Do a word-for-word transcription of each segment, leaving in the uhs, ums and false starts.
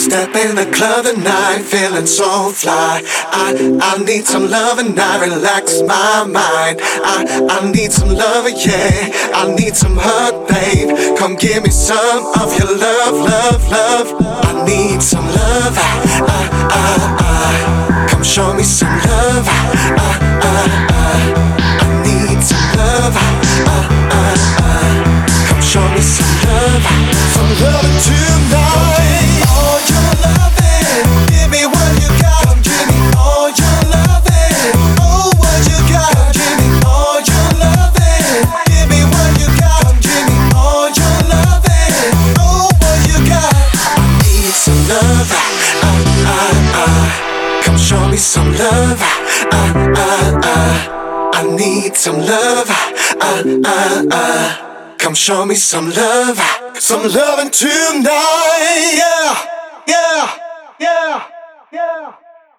Step in the club tonight, feeling so fly. I, I need some love and I relax my mind. I, I need some love, yeah. I need some hug, babe. Come give me some of your love, love, love. I need some love. I, I, I, I. Come show me some love. I, I, I, I need some love. I, I, I. Come show me some love. Some love tonight. All your loving, give me what you got. Come give me all your loving. Oh, what you got. Come give me all your loving. Give me what you got. Come give me all your loving. Oh, what you got. I need some love. Uh, uh, uh. Come show me some love. Uh, uh, uh. I need some love. Uh, uh, uh. Come show me some love. Some loving tonight. Yeah, yeah, yeah, yeah.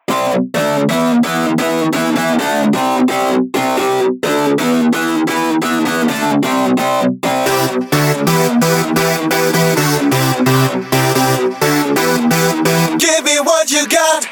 Give me what you got.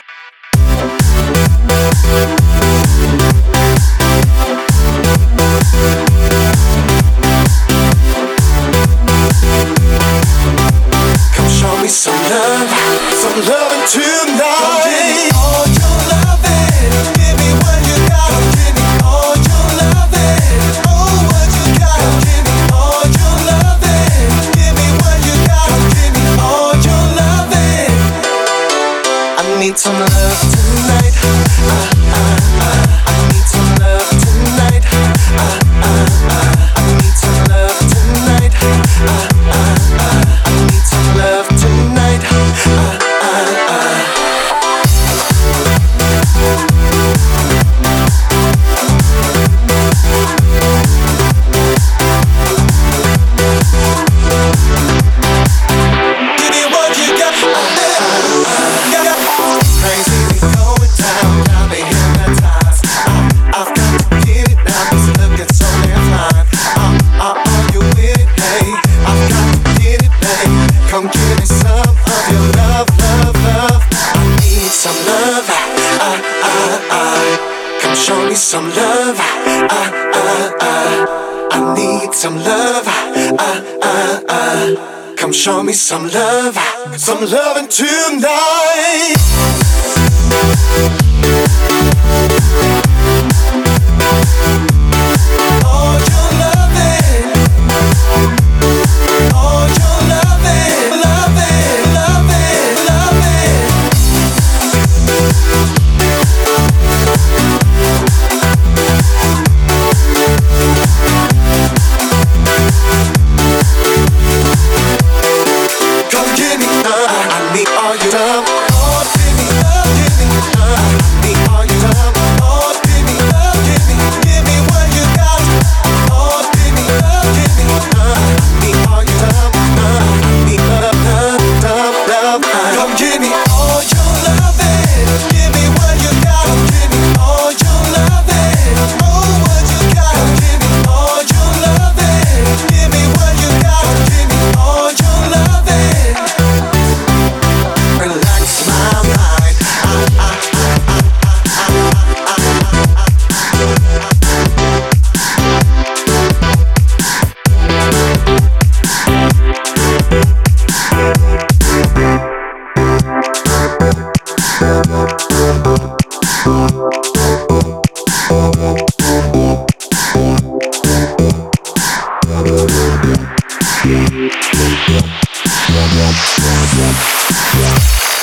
Come show me some love, some loving tonight. Come give me all your loving. Give me what you got. Come give me all your loving. Oh, what you got. Come give me all your loving. Give me what you got. Come give me all your loving. I need some love tonight. Uh, uh, uh. I need some love tonight. Uh, uh, uh. I need some love tonight. Uh, uh, uh. I need some love tonight. Uh, uh, uh. Give me what you got. Uh, uh, uh. Crazy be going down, got me hypnotized. Uh, I've got to get it now, 'cause look, it's so damn fine. Uh, uh, are you with it? Hey, I've got to get it, babe. Come give me some of your love, love, love. I need some love. Uh, uh, uh. Come show me some love. Uh, uh, uh. I need some love. Uh, uh, uh. Come show me some love. Some loving tonight. All your loving, all your loving, loving, loving, loving. Come give me love, I need all your love. Oh, give me love, give me love. I need all your love. Oh, give me love, give me, give me what you got. Oh, give me love, give me love. I need all your love, love. I need love, love, love, love. Come give me all your loving. Give me what you got. Come give me all your loving. Oh, what you got. Come give me all your loving. Give me what you got. Come give me all your loving. Relax my mind. I, I, I, I, I, I, I.